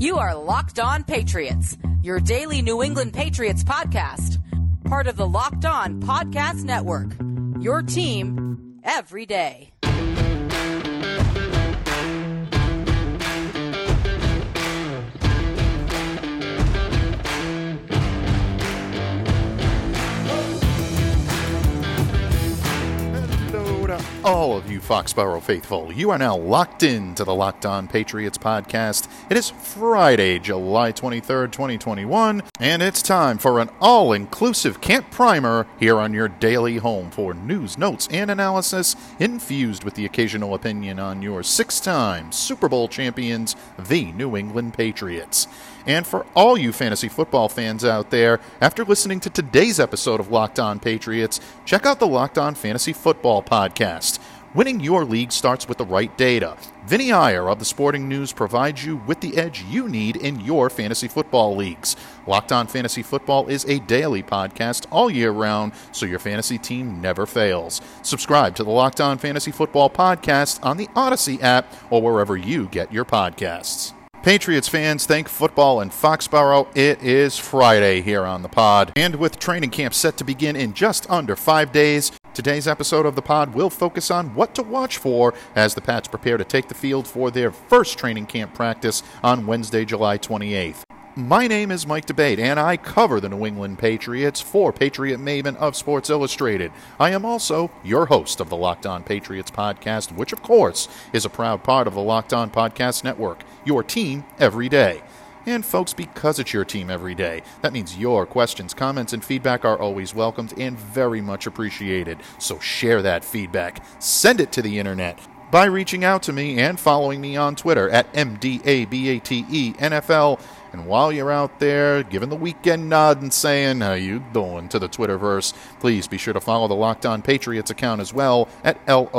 You are Locked On Patriots, your daily New England Patriots podcast. Part of the Locked On Podcast Network, your team every day. All of you Foxborough faithful, you are now locked into the Locked On Patriots podcast. It is Friday, July 23rd, 2021, and it's time for an all-inclusive camp primer here on your daily home for news, notes, and analysis infused with the occasional opinion on your six-time Super Bowl champions, the New England Patriots. And for all you fantasy football fans out there, after listening to today's episode of Locked On Patriots, check out the Locked On Fantasy Football podcast. Winning your league starts with the right data. Vinny Iyer of the Sporting News provides you with the edge you need in your fantasy football leagues. Locked On Fantasy Football is a daily podcast all year round, so your fantasy team never fails. Subscribe to the Locked On Fantasy Football podcast on the Odyssey app or wherever you get your podcasts. Patriots fans, thank football and Foxborough. It is Friday here on the pod, and with training camp set to begin in just under 5 days, today's episode of the pod will focus on what to watch for as the Pats prepare to take the field for their first training camp practice on Wednesday, July 28th. My name is Mike DeBate, and I cover the New England Patriots for Patriot Maven of Sports Illustrated. I am also your host of the Locked On Patriots podcast, which, of course, is a proud part of the Locked On Podcast Network, your team every day. And folks, because it's your team every day, that means your questions, comments, and feedback are always welcomed and very much appreciated. So share that feedback. Send it to the internet by reaching out to me and following me on Twitter at MDABATENFL. And while you're out there giving the weekend nod and saying, how you doing, to the Twitterverse, please be sure to follow the Locked On Patriots account as well at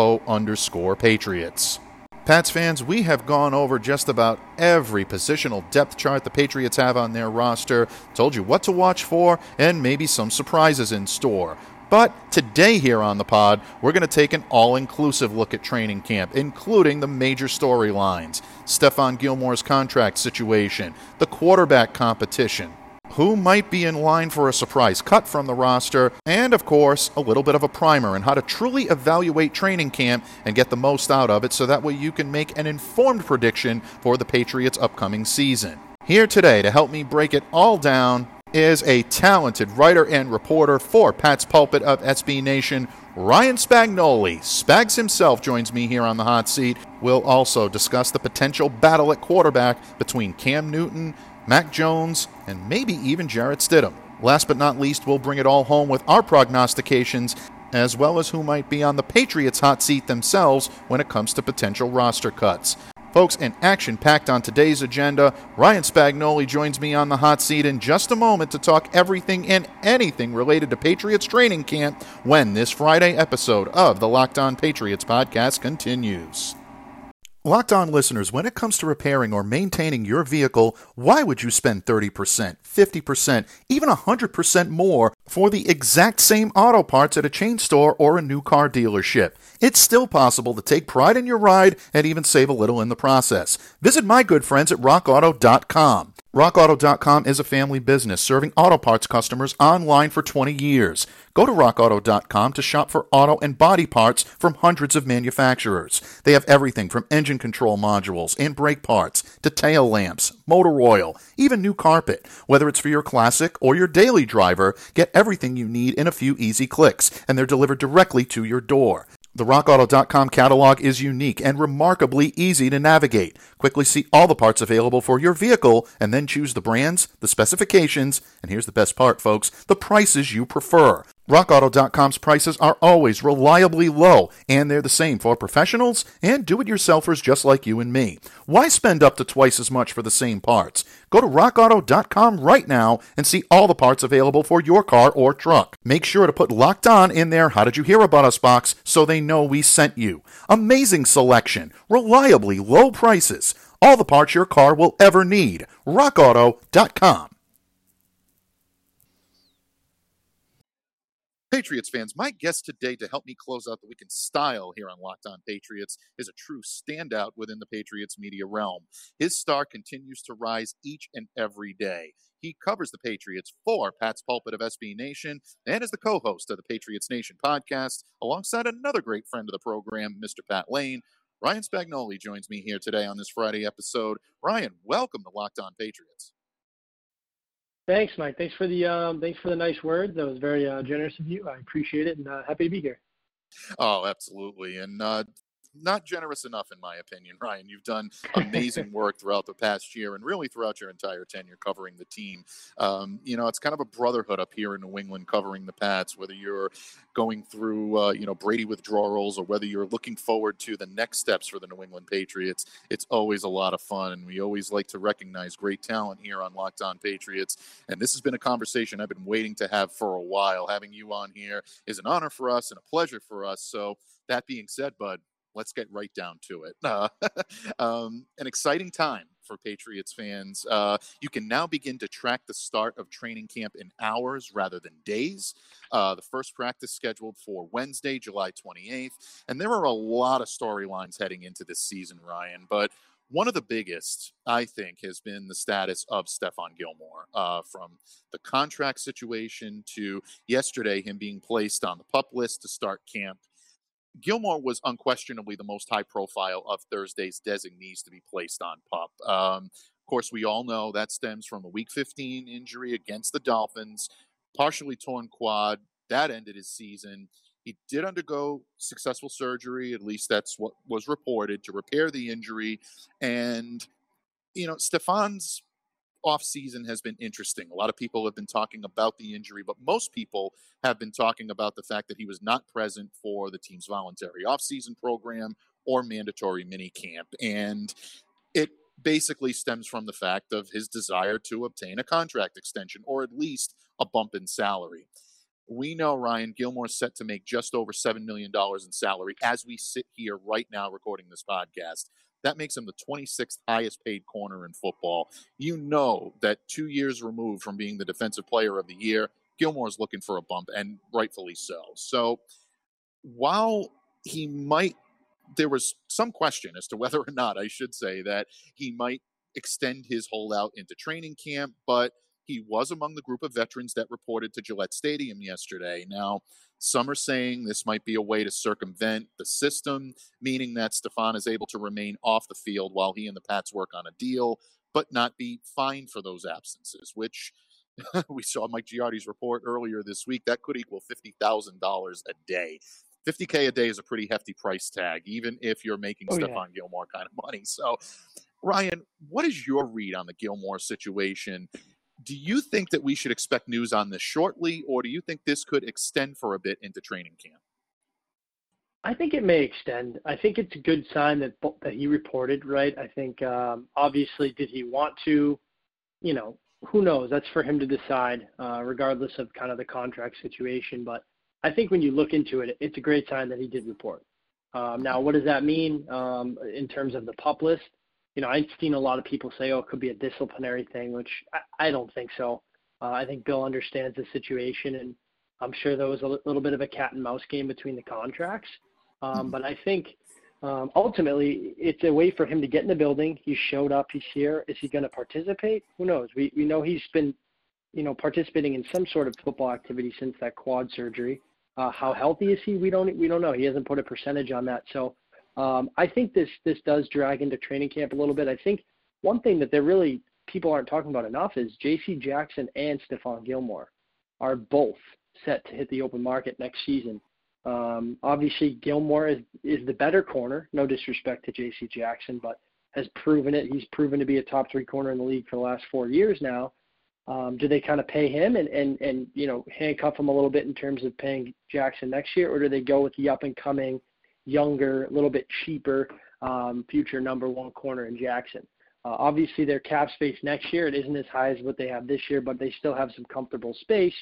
LO_Patriots. Pats fans, we have gone over just about every positional depth chart the Patriots have on their roster, told you what to watch for, and maybe some surprises in store. But today here on the pod, we're going to take an all-inclusive look at training camp, including the major storylines, Stephon Gilmore's contract situation, the quarterback competition, who might be in line for a surprise cut from the roster, and, of course, a little bit of a primer on how to truly evaluate training camp and get the most out of it so that way you can make an informed prediction for the Patriots' upcoming season. Here today to help me break it all down is a talented writer and reporter for Pat's Pulpit of SB Nation, Ryan Spagnoli. Spags himself joins me here on the hot seat. We'll also discuss the potential battle at quarterback between Cam Newton, Mac Jones, and maybe even Jarrett Stidham. Last but not least, we'll bring it all home with our prognostications, as well as who might be on the Patriots' hot seat themselves when it comes to potential roster cuts. Folks, an action-packed on today's agenda. Ryan Spagnoli joins me on the hot seat in just a moment to talk everything and anything related to Patriots training camp when this Friday episode of the Locked On Patriots podcast continues. Locked On listeners, when it comes to repairing or maintaining your vehicle, why would you spend 30%, 50%, even 100% more for the exact same auto parts at a chain store or a new car dealership? It's still possible to take pride in your ride and even save a little in the process. Visit my good friends at RockAuto.com. RockAuto.com is a family business serving auto parts customers online for 20 years. Go to RockAuto.com to shop for auto and body parts from hundreds of manufacturers. They have everything from engine control modules and brake parts to tail lamps, motor oil, even new carpet. Whether it's for your classic or your daily driver, get everything you need in a few easy clicks, and they're delivered directly to your door. The RockAuto.com catalog is unique and remarkably easy to navigate. Quickly see all the parts available for your vehicle and then choose the brands, the specifications, and here's the best part, folks, the prices you prefer. RockAuto.com's prices are always reliably low, and they're the same for professionals and do-it-yourselfers just like you and me. Why spend up to twice as much for the same parts? Go to RockAuto.com right now and see all the parts available for your car or truck. Make sure to put Locked On in their How Did You Hear About Us box so they know we sent you. Amazing selection, reliably low prices, all the parts your car will ever need. RockAuto.com. Patriots fans, my guest today to help me close out the week in style here on Locked On Patriots is a true standout within the Patriots media realm. His star continues to rise each and every day. He covers the Patriots for Pat's Pulpit of SB Nation and is the co-host of the Patriots Nation podcast alongside another great friend of the program, Mr. Pat Lane. Ryan Spagnoli joins me here today on this Friday episode. Ryan, welcome to Locked On Patriots. Thanks, Mike. Thanks for the nice words. That was very generous of you. I appreciate it, and happy to be here. Oh, absolutely. And not generous enough, in my opinion, Ryan. You've done amazing work throughout the past year and really throughout your entire tenure covering the team. It's kind of a brotherhood up here in New England covering the Pats, whether you're going through, Brady withdrawals or whether you're looking forward to the next steps for the New England Patriots. It's always a lot of fun, and we always like to recognize great talent here on Locked On Patriots. And this has been a conversation I've been waiting to have for a while. Having you on here is an honor for us and a pleasure for us. So that being said, bud, let's get right down to it. An exciting time for Patriots fans. You can now begin to track the start of training camp in hours rather than days. The first practice scheduled for Wednesday, July 28th. And there are a lot of storylines heading into this season, Ryan. But one of the biggest, I think, has been the status of Stephon Gilmore, from the contract situation to yesterday him being placed on the PUP list to start camp. Gilmore was unquestionably the most high profile of Thursday's designees to be placed on PUP. Of course, we all know that stems from a Week 15 injury against the Dolphins, partially torn quad. That ended his season. He did undergo successful surgery, at least that's what was reported, to repair the injury. And, Stephon's offseason has been interesting. A lot of people have been talking about the injury, but most people have been talking about the fact that he was not present for the team's voluntary offseason program or mandatory minicamp. And it basically stems from the fact of his desire to obtain a contract extension or at least a bump in salary. We know Ryan Gilmore's set to make just over $7 million in salary as we sit here right now recording this podcast. That makes him the 26th highest paid corner in football. You know that 2 years removed from being the defensive player of the year, Gilmore's looking for a bump, and rightfully so. So while there was some question as to whether or not, I should say, that he might extend his holdout into training camp, but he was among the group of veterans that reported to Gillette Stadium yesterday. Now, some are saying this might be a way to circumvent the system, meaning that Stephon is able to remain off the field while he and the Pats work on a deal, but not be fined for those absences, which we saw Mike Giardi's report earlier this week. That could equal $50,000 a day. $50K a day is a pretty hefty price tag, even if you're making Stephon Gilmore kind of money. So, Ryan, what is your read on the Gilmore situation? Do you think that we should expect news on this shortly, or do you think this could extend for a bit into training camp? I think it may extend. I think it's a good sign that he reported, right? I think obviously did he want to, who knows? That's for him to decide, regardless of kind of the contract situation. But I think when you look into it, it's a great sign that he did report. Now, what does that mean in terms of the PUP list? I've seen a lot of people say, it could be a disciplinary thing, which I don't think so. I think Bill understands the situation, and I'm sure there was a little bit of a cat and mouse game between the contracts. But I think ultimately it's a way for him to get in the building. He showed up. He's here. Is he going to participate? Who knows? We know he's been, participating in some sort of football activity since that quad surgery. How healthy is he? We don't know. He hasn't put a percentage on that. So I think this does drag into training camp a little bit. I think one thing that people aren't talking about enough is J.C. Jackson and Stephon Gilmore are both set to hit the open market next season. Obviously, Gilmore is the better corner. No disrespect to J.C. Jackson, but has proven it. He's proven to be a top 3 corner in the league for the last 4 years now. Do they kind of pay him and handcuff him a little bit in terms of paying Jackson next year, or do they go with the up-and-coming, younger, a little bit cheaper, future number 1 corner in Jackson? Obviously, their cap space next year, it isn't as high as what they have this year, but they still have some comfortable space.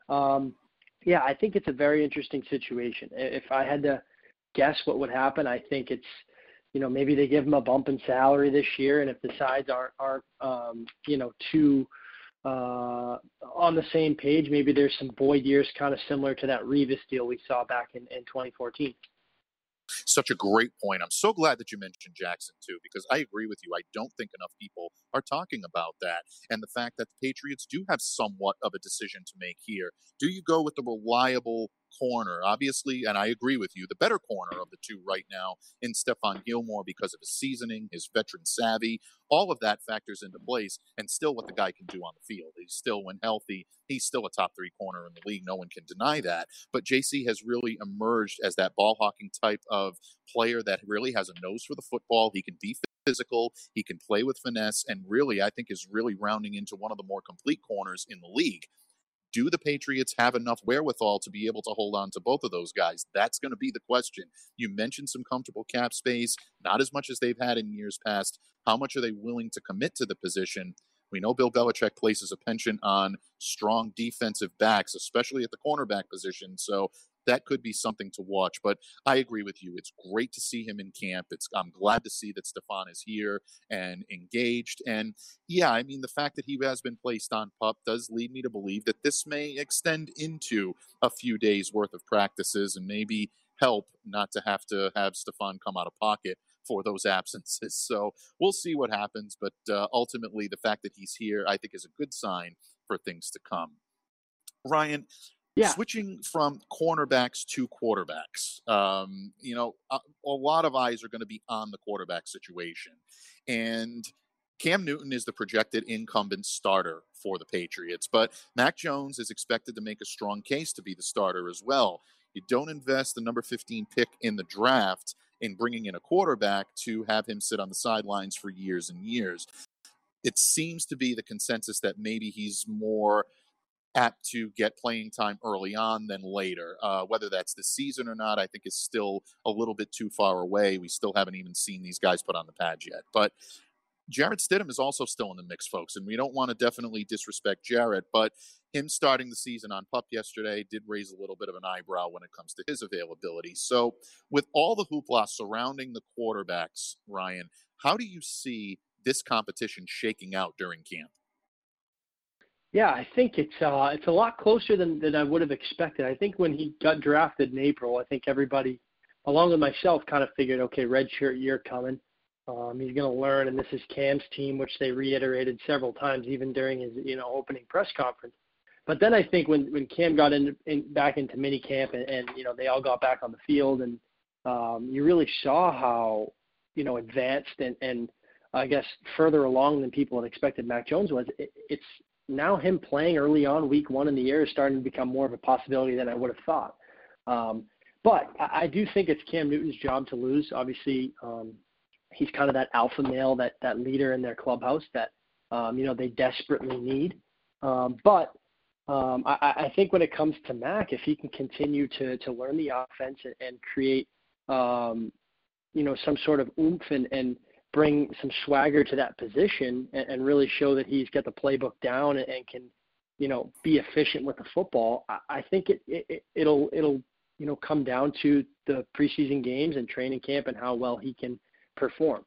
I think it's a very interesting situation. If I had to guess what would happen, I think it's, maybe they give him a bump in salary this year, and if the sides aren't too on the same page. Maybe there's some void years kind of similar to that Revis deal we saw back in 2014. Such a great point. I'm so glad that you mentioned Jackson, too, because I agree with you. I don't think enough people are talking about that. And the fact that the Patriots do have somewhat of a decision to make here. Do you go with the reliable corner? Obviously, and I agree with you, the better corner of the two right now in Stephon Gilmore because of his seasoning, his veteran savvy, all of that factors into place, and still what the guy can do on the field. He's still, when healthy, he's still a top 3 corner in the league. No one can deny that. But JC has really emerged as that ball hawking type of player that really has a nose for the football. He can be physical, he can play with finesse, and really, I think, is really rounding into one of the more complete corners in the league. Do the Patriots have enough wherewithal to be able to hold on to both of those guys? That's going to be the question. You mentioned some comfortable cap space, not as much as they've had in years past. How much are they willing to commit to the position? We know Bill Belichick places a penchant on strong defensive backs, especially at the cornerback position. So that could be something to watch. But I agree with you. It's great to see him in camp. I'm glad to see that Stephon is here and engaged. And yeah, I mean, the fact that he has been placed on PUP does lead me to believe that this may extend into a few days worth of practices and maybe help not to have Stephon come out of pocket for those absences. So we'll see what happens. But ultimately, the fact that he's here, I think, is a good sign for things to come. Ryan, switching from cornerbacks to quarterbacks, a lot of eyes are going to be on the quarterback situation. And Cam Newton is the projected incumbent starter for the Patriots, but Mac Jones is expected to make a strong case to be the starter as well. You don't invest the number 15 pick in the draft in bringing in a quarterback to have him sit on the sidelines for years and years. It seems to be the consensus that maybe he's more apt to get playing time early on than later. Whether that's this season or not, I think is still a little bit too far away. We still haven't even seen these guys put on the pads yet. But Jarrett Stidham is also still in the mix, folks, and we don't want to definitely disrespect Jarrett, but him starting the season on PUP yesterday did raise a little bit of an eyebrow when it comes to his availability. So with all the hoopla surrounding the quarterbacks, Ryan, how do you see this competition shaking out during camp? Yeah, I think it's a lot closer than I would have expected. I think when he got drafted in April, I think everybody, along with myself, kind of figured, okay, redshirt year coming. He's going to learn, and this is Cam's team, which they reiterated several times, even during his opening press conference. But then I think when Cam got back into minicamp and they all got back on the field, and you really saw how advanced and I guess further along than people had expected Mac Jones was. It's now him playing early on, week 1 in the year, is starting to become more of a possibility than I would have thought. But I do think it's Cam Newton's job to lose. Obviously, he's kind of that alpha male, that leader in their clubhouse that, they desperately need. But I think when it comes to Mac, if he can continue to learn the offense and create, some sort of oomph and bring some swagger to that position and really show that he's got the playbook down and can, be efficient with the football, I think it'll come down to the preseason games and training camp and how well he can perform.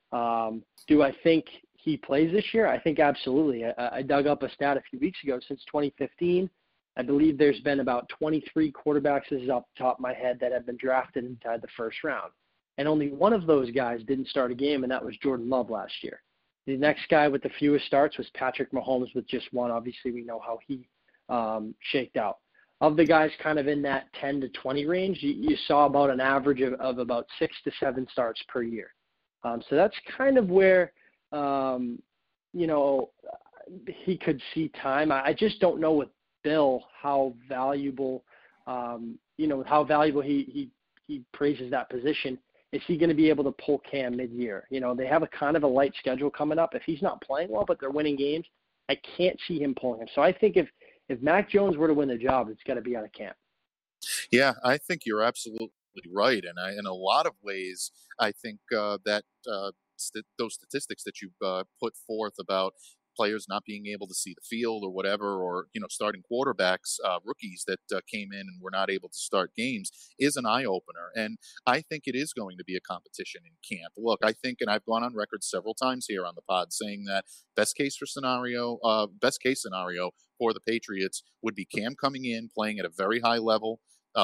Do I think he plays this year? I think absolutely. I dug up a stat a few weeks ago. Since 2015, I believe there's been about 23 quarterbacks, this is off the top of my head, that have been drafted inside the first round. And only one of those guys didn't start a game, and that was Jordan Love last year. The next guy with the fewest starts was Patrick Mahomes with just one. Obviously, we know how he shaked out. Of the guys kind of in that 10 to 20 range, you saw about an average of about 6 to 7 starts per year. So that's kind of where, he could see time. I just don't know with Bill how valuable, he praises that position. Is he going to be able to pull Cam mid-year? They have a kind of a light schedule coming up. If he's not playing well, but they're winning games, I can't see him pulling him. So I think if Mac Jones were to win the job, it's got to be out of camp. Yeah, I think you're absolutely right. And in a lot of ways, I think that those statistics that you put forth about players not being able to see the field or whatever, or, starting quarterbacks, rookies that came in and were not able to start games is an eye-opener. And I think it is going to be a competition in camp. Look, I think, and I've gone on record several times here on the pod saying that best case scenario for the Patriots would be Cam coming in, playing at a very high level,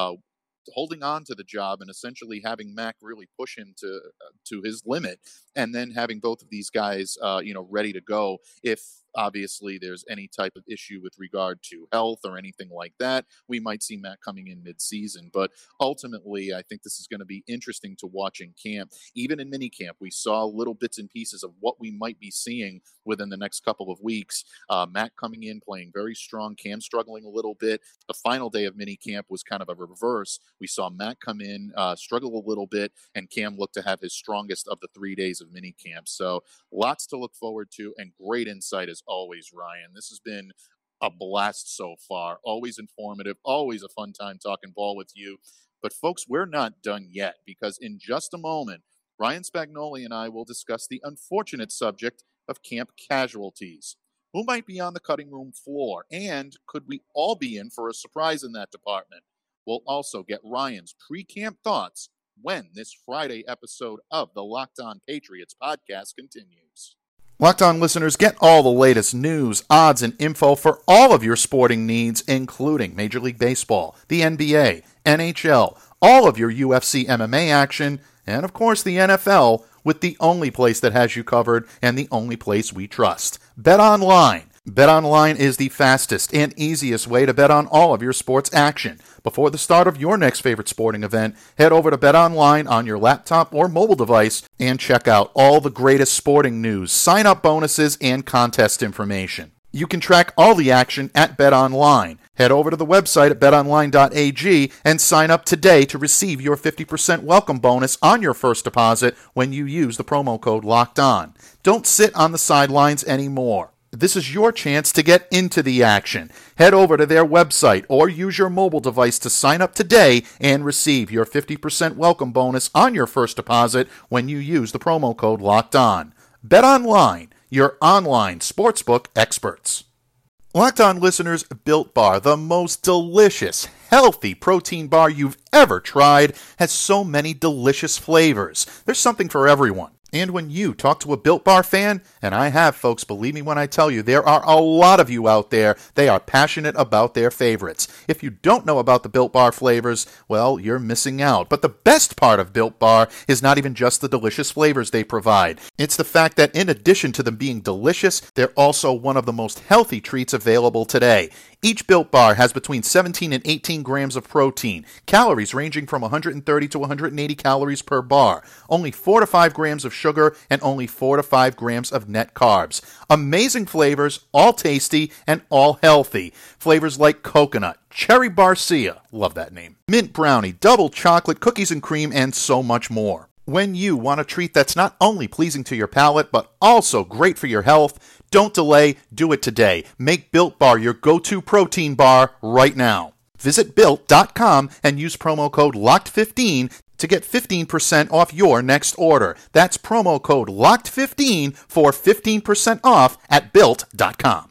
holding on to the job and essentially having Mac really push him to his limit, and then having both of these guys, ready to go if obviously there's any type of issue with regard to health or anything like that. We might see Mac coming in mid-season, but ultimately I think this is going to be interesting to watch in camp. Even in minicamp, we saw little bits and pieces of what we might be seeing within the next couple of weeks. Mac coming in, playing very strong, Cam struggling a little bit. The final day of minicamp was kind of a reverse. We saw Mac come in, struggle a little bit, and Cam looked to have his strongest of the 3 days of minicamp. So lots to look forward to, and great insight as always, Ryan. This has been a blast so far. Always informative, always a fun time talking ball with you. But folks, we're not done yet, because in just a moment, Ryan Spagnoli and I will discuss the unfortunate subject of camp casualties. Who might be on the cutting room floor? And could we all be in for a surprise in that department? We'll also get Ryan's pre-camp thoughts when this Friday episode of the Locked On Patriots podcast continues. Locked On listeners, get all the latest news, odds, and info for all of your sporting needs, including Major League Baseball, the NBA, NHL, all of your UFC MMA action, and of course the NFL, with the only place that has you covered and the only place we trust, BetOnline. BetOnline is the fastest and easiest way to bet on all of your sports action. Before the start of your next favorite sporting event, head over to BetOnline on your laptop or mobile device and check out all the greatest sporting news, sign-up bonuses, and contest information. You can track all the action at BetOnline. Head over to the website at betonline.ag and sign up today to receive your 50% welcome bonus on your first deposit when you use the promo code LOCKEDON. Don't sit on the sidelines anymore. This is your chance to get into the action. Head over to their website or use your mobile device to sign up today and receive your 50% welcome bonus on your first deposit when you use the promo code LOCKEDON. BetOnline, your online sportsbook experts. Locked On listeners, Built Bar, the most delicious, healthy protein bar you've ever tried, has so many delicious flavors. There's something for everyone. And when you talk to a Built Bar fan, and I have, folks, believe me when I tell you, there are a lot of you out there, they are passionate about their favorites. If you don't know about the Built Bar flavors, well, you're missing out. But the best part of Built Bar is not even just the delicious flavors they provide. It's the fact that in addition to them being delicious, they're also one of the most healthy treats available today. Each Built Bar has between 17 and 18 grams of protein, calories ranging from 130 to 180 calories per bar, only 4 to 5 grams of sugar, and only 4 to 5 grams of net carbs. Amazing flavors, all tasty and all healthy. Flavors like coconut, cherry barcia, love that name, mint brownie, double chocolate, cookies and cream, and so much more. When you want a treat that's not only pleasing to your palate, but also great for your health, don't delay, do it today. Make Built Bar your go-to protein bar right now. Visit Built.com and use promo code LOCKED15 to get 15% off your next order. That's promo code LOCKED15 for 15% off at Built.com.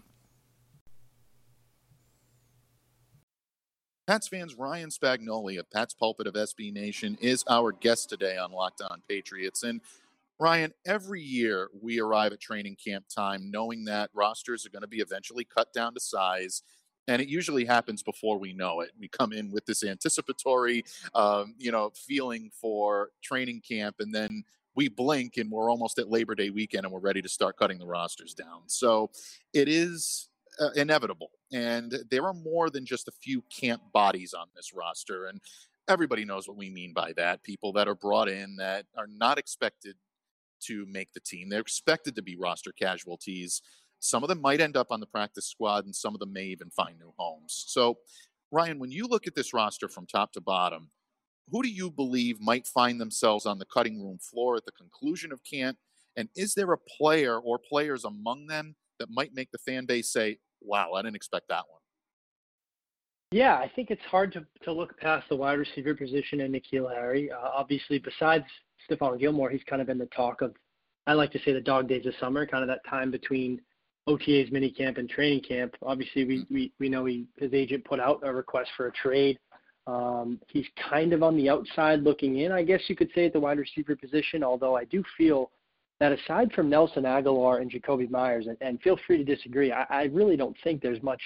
Pats fans, Ryan Spagnoli of Pat's Pulpit of SB Nation is our guest today on Locked On Patriots. And Ryan, every year we arrive at training camp time knowing that rosters are going to be eventually cut down to size, and it usually happens before we know it. We come in with this anticipatory, feeling for training camp, and then we blink and we're almost at Labor Day weekend and we're ready to start cutting the rosters down. So it is inevitable. And there are more than just a few camp bodies on this roster. And everybody knows what we mean by that. People that are brought in that are not expected to make the team. They're expected to be roster casualties. Some of them might end up on the practice squad, and some of them may even find new homes. So, Ryan, when you look at this roster from top to bottom, who do you believe might find themselves on the cutting room floor at the conclusion of camp? And is there a player or players among them that might make the fan base say, wow, I didn't expect that one? Yeah, I think it's hard to look past the wide receiver position and N'Keal Harry. Obviously, besides Stephon Gilmore, he's kind of been the talk of, I like to say, the dog days of summer, kind of that time between OTAs, minicamp, and training camp. Obviously, we know his agent put out a request for a trade. He's kind of on the outside looking in, I guess you could say, at the wide receiver position, although I do feel that aside from Nelson Aguilar and Jacoby Myers, and feel free to disagree, I really don't think there's much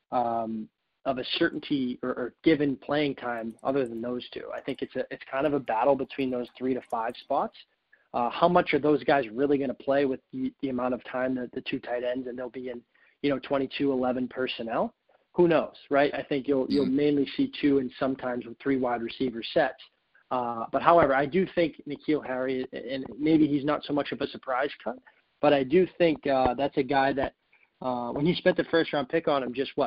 of a certainty or given playing time other than those two. I think it's kind of a battle between those 3 to 5 spots. How much are those guys really going to play with the amount of time that the 2 tight ends, and they'll be in 22-11 personnel? Who knows, right? I think you'll mainly see 2 and sometimes with 3 wide receiver sets. But however, I do think N'Keal Harry, and maybe he's not so much of a surprise cut, but I do think that's a guy that when you spent the first-round pick on him just,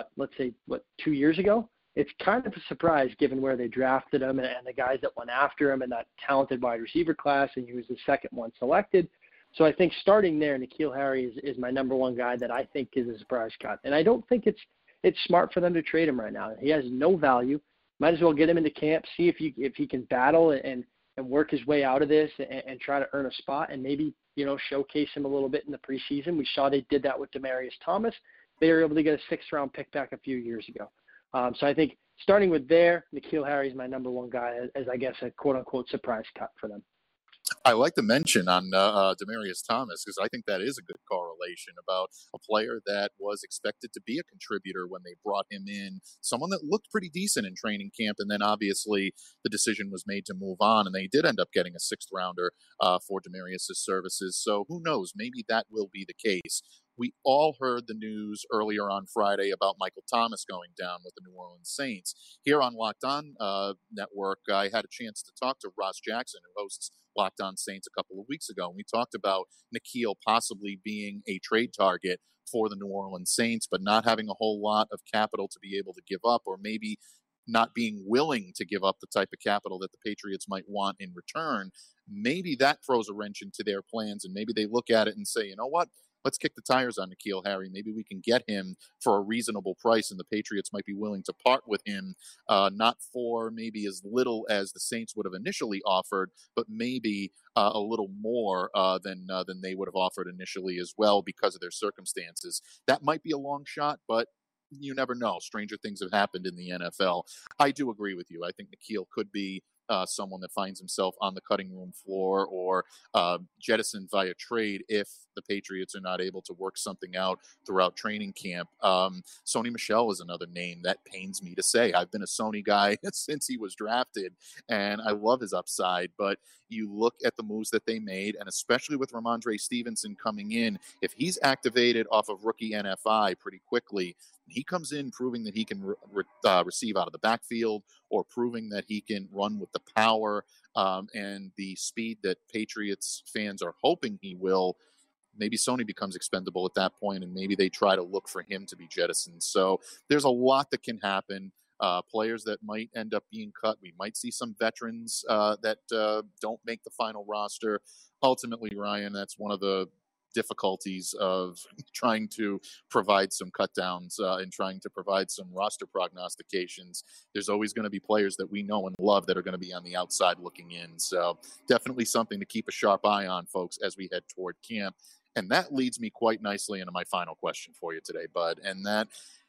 2 years ago, it's kind of a surprise given where they drafted him and the guys that went after him and that talented wide receiver class, and he was the second one selected. So I think starting there, N'Keal Harry is my number one guy that I think is a surprise cut. And I don't think it's smart for them to trade him right now. He has no value. Might as well get him into camp, see if he can battle and work his way out of this and try to earn a spot and maybe, showcase him a little bit in the preseason. We saw they did that with Demaryius Thomas. They were able to get a 6th-round pick back a few years ago. So I think starting with there, N'Keal Harry is my number one guy as I guess, a quote-unquote surprise cut for them. I like the mention on Demaryius Thomas because I think that is a good correlation about a player that was expected to be a contributor when they brought him in, someone that looked pretty decent in training camp, and then obviously the decision was made to move on, and they did end up getting a 6th-rounder for Demaryius' services. So who knows? Maybe that will be the case. We all heard the news earlier on Friday about Michael Thomas going down with the New Orleans Saints. Here on Locked On Network, I had a chance to talk to Ross Jackson, who hosts Locked On Saints a couple of weeks ago, and we talked about N'Keal possibly being a trade target for the New Orleans Saints, but not having a whole lot of capital to be able to give up, or maybe not being willing to give up the type of capital that the Patriots might want in return. Maybe that throws a wrench into their plans, and maybe they look at it and say, you know what? Let's kick the tires on N'Keal Harry. Maybe we can get him for a reasonable price, and the Patriots might be willing to part with him, not for maybe as little as the Saints would have initially offered, but maybe a little more than they would have offered initially as well because of their circumstances. That might be a long shot, but you never know. Stranger things have happened in the NFL. I do agree with you. I think N'Keal could be someone that finds himself on the cutting room floor or jettisoned via trade if the Patriots are not able to work something out throughout training camp. Sony Michel is another name that pains me to say. I've been a Sony guy since he was drafted, and I love his upside, but you look at the moves that they made, and especially with Ramondre Stevenson coming in, if he's activated off of rookie NFI pretty quickly, he comes in proving that he can receive out of the backfield or proving that he can run with the power and the speed that Patriots fans are hoping he will. Maybe Sony becomes expendable at that point, and maybe they try to look for him to be jettisoned. So there's a lot that can happen. Players that might end up being cut. We might see some veterans that don't make the final roster. Ultimately, Ryan, that's one of the difficulties of trying to provide some cut downs and trying to provide some roster prognostications. There's always going to be players that we know and love that are going to be on the outside looking in. So definitely something to keep a sharp eye on, folks, as we head toward camp. And that leads me quite nicely into my final question for you today, Bud. And that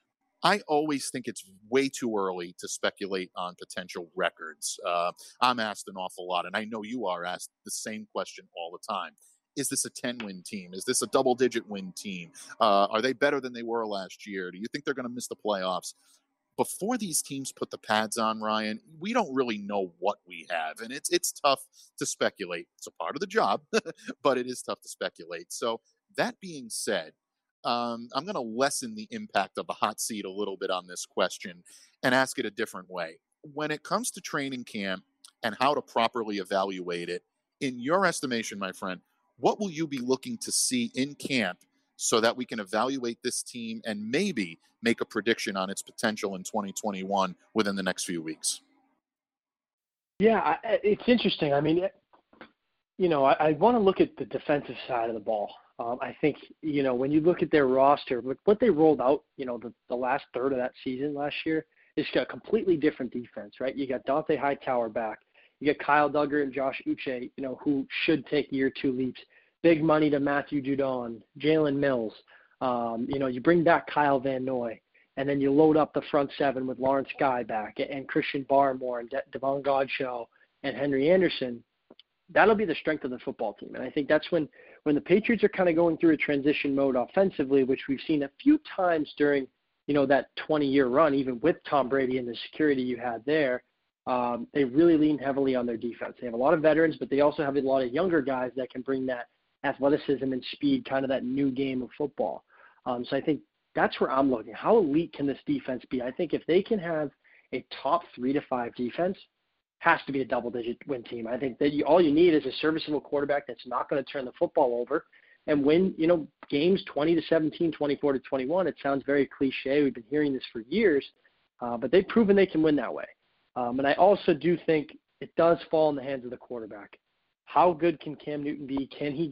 I always think it's way too early to speculate on potential records. I'm asked an awful lot, and I know you are asked the same question all the time. Is this a 10-win team? Is this a double-digit win team? Are they better than they were last year? Do you think they're going to miss the playoffs? Before these teams put the pads on, Ryan, we don't really know what we have, and it's tough to speculate. It's a part of the job, but it is tough to speculate. So that being said, I'm going to lessen the impact of the hot seat a little bit on this question and ask it a different way. When it comes to training camp and how to properly evaluate it, in your estimation, my friend, what will you be looking to see in camp so that we can evaluate this team and maybe make a prediction on its potential in 2021 within the next few weeks? Yeah, it's interesting. I mean, I want to look at the defensive side of the ball. I think, when you look at their roster, what they rolled out, the last third of that season last year, it's got a completely different defense, right? You got Dante Hightower back. You get Kyle Duggar and Josh Uche, who should take year 2 leaps. Big money to Matthew Judon, Jalen Mills. You bring back Kyle Van Noy, and then you load up the front seven with Lawrence Guy back and Christian Barmore and Devon Godchaux and Henry Anderson. That'll be the strength of the football team. And I think that's when the Patriots are kind of going through a transition mode offensively, which we've seen a few times during, that 20-year run, even with Tom Brady and the security you had there. They really lean heavily on their defense. They have a lot of veterans, but they also have a lot of younger guys that can bring that athleticism and speed, kind of that new game of football. So I think that's where I'm looking. How elite can this defense be? I think if they can have a top 3 to 5 defense, has to be a double-digit win team. I think that all you need is a serviceable quarterback that's not going to turn the football over and win, games 20-17, 24-21. It sounds very cliche. We've been hearing this for years, but they've proven they can win that way. And I also do think it does fall in the hands of the quarterback. How good can Cam Newton be? Can he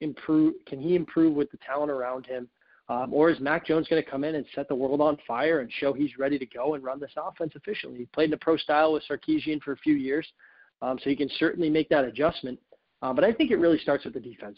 improve with the talent around him? Or is Mac Jones going to come in and set the world on fire and show he's ready to go and run this offense efficiently? He played in a pro style with Sarkisian for a few years, so he can certainly make that adjustment. But I think it really starts with the defense.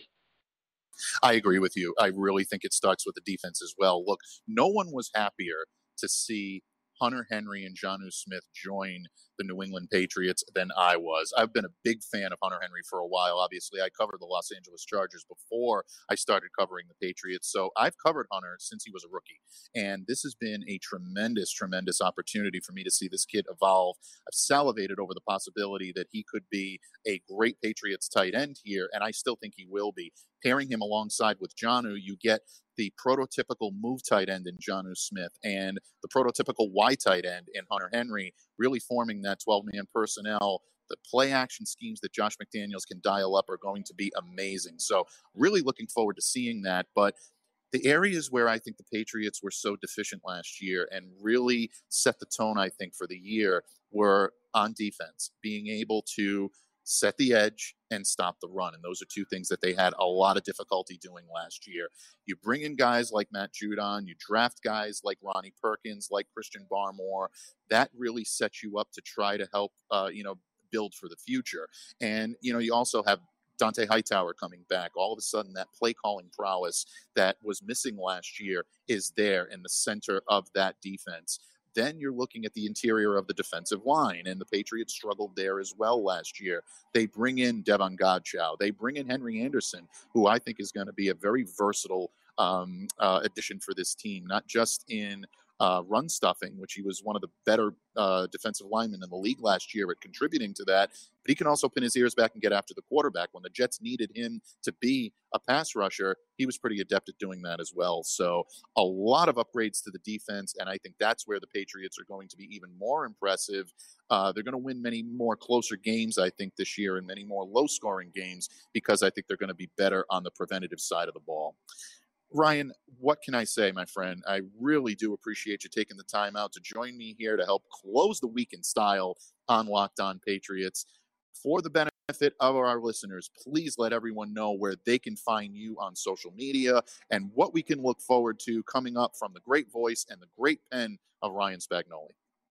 I agree with you. I really think it starts with the defense as well. Look, no one was happier to see Hunter Henry and Jonnu Smith join the New England Patriots than I was. I've been a big fan of Hunter Henry for a while. Obviously, I covered the Los Angeles Chargers before I started covering the Patriots. So I've covered Hunter since he was a rookie. And this has been a tremendous, tremendous opportunity for me to see this kid evolve. I've salivated over the possibility that he could be a great Patriots tight end here, and I still think he will be. Pairing him alongside with Jonnu, you get the prototypical move tight end in Jonnu Smith and the prototypical Y tight end in Hunter Henry, really forming that 12-man personnel. The play action schemes that Josh McDaniels can dial up are going to be amazing. So really looking forward to seeing that. But the areas where I think the Patriots were so deficient last year and really set the tone, I think, for the year were on defense, being able to set the edge and stop the run. And those are two things that they had a lot of difficulty doing last year. You bring in guys like Matt Judon, you draft guys like Ronnie Perkins, like Christian Barmore. That really sets you up to try to help, build for the future. And, you also have Dante Hightower coming back. All of a sudden, that play calling prowess that was missing last year is there in the center of that defense. Then you're looking at the interior of the defensive line, and the Patriots struggled there as well last year. They bring in Devon Godchaux. They bring in Henry Anderson, who I think is going to be a very versatile addition for this team, not just in run stuffing, which he was one of the better defensive linemen in the league last year at contributing to that, but he can also pin his ears back and get after the quarterback. When the Jets needed him to be a pass rusher, he was pretty adept at doing that as well. So a lot of upgrades to the defense, and I think that's where the Patriots are going to be even more impressive. They're going to win many more closer games, I think, this year, and many more low-scoring games, because I think they're going to be better on the preventative side of the ball. Ryan, what can I say, my friend? I really do appreciate you taking the time out to join me here to help close the week in style on Locked On Patriots. For the benefit of our listeners, please let everyone know where they can find you on social media and what we can look forward to coming up from the great voice and the great pen of Ryan Spagnoli.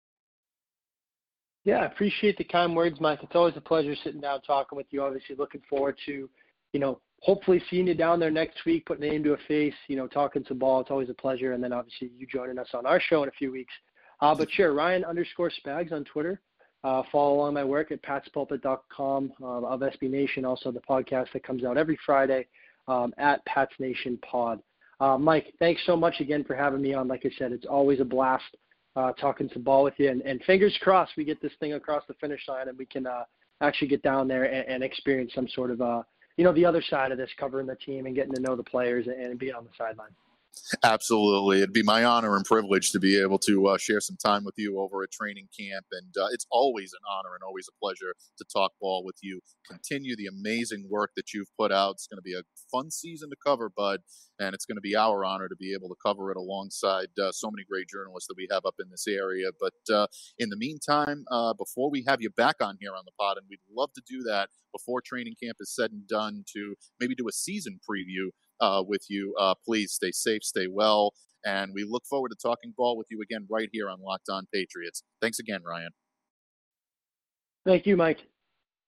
Yeah, I appreciate the kind words, Mike. It's always a pleasure sitting down talking with you. Obviously looking forward to, hopefully seeing you down there next week, putting a name to a face, talking some ball. It's always a pleasure. And then obviously you joining us on our show in a few weeks. But sure, Ryan_Spags on Twitter. Follow along my work at patspulpit.com of SB Nation. Also the podcast that comes out every Friday at Pats Nation Pod. Mike, thanks so much again for having me on. Like I said, it's always a blast talking some ball with you. And fingers crossed we get this thing across the finish line and we can actually get down there and experience some sort of the other side of this, covering the team and getting to know the players and being on the sideline. Absolutely. It'd be my honor and privilege to be able to share some time with you over at training camp. And it's always an honor and always a pleasure to talk ball with you. Continue the amazing work that you've put out. It's going to be a fun season to cover, bud. And it's going to be our honor to be able to cover it alongside so many great journalists that we have up in this area. But in the meantime, before we have you back on here on the pod, and we'd love to do that before training camp is said and done, to maybe do a season preview with you. Please stay safe, stay well, and we look forward to talking ball with you again right here on Locked On Patriots. Thanks again, Ryan. Thank you, Mike.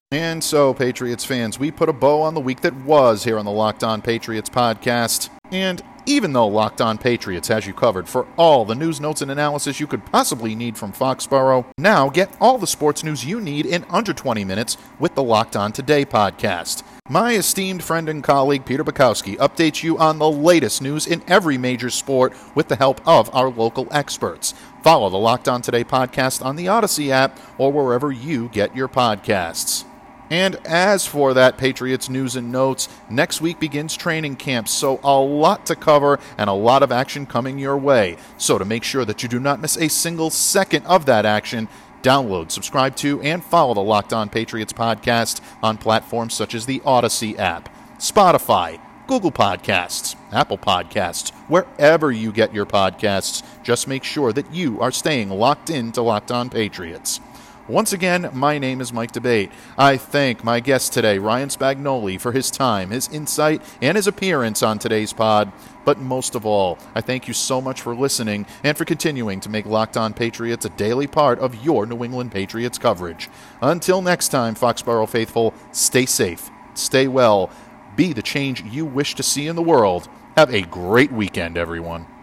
And so, Patriots fans, we put a bow on the week that was here on the Locked On Patriots podcast. And even though Locked On Patriots has you covered for all the news, notes, and analysis you could possibly need from Foxborough, now get all the sports news you need in under 20 minutes with the Locked On Today podcast. My esteemed friend and colleague Peter Bukowski updates you on the latest news in every major sport with the help of our local experts. Follow the Locked On Today podcast on the Odyssey app or wherever you get your podcasts. And as for that Patriots news and notes, next week begins training camp, so a lot to cover and a lot of action coming your way. So to make sure that you do not miss a single second of that action, download, subscribe to, and follow the Locked On Patriots podcast on platforms such as the Odyssey app, Spotify, Google Podcasts, Apple Podcasts, wherever you get your podcasts. Just make sure that you are staying locked in to Locked On Patriots. Once again, my name is Mike Debate. I thank my guest today, Ryan Spagnoli, for his time, his insight, and his appearance on today's pod. But most of all, I thank you so much for listening and for continuing to make Locked On Patriots a daily part of your New England Patriots coverage. Until next time, Foxborough faithful, stay safe, stay well, be the change you wish to see in the world. Have a great weekend, everyone.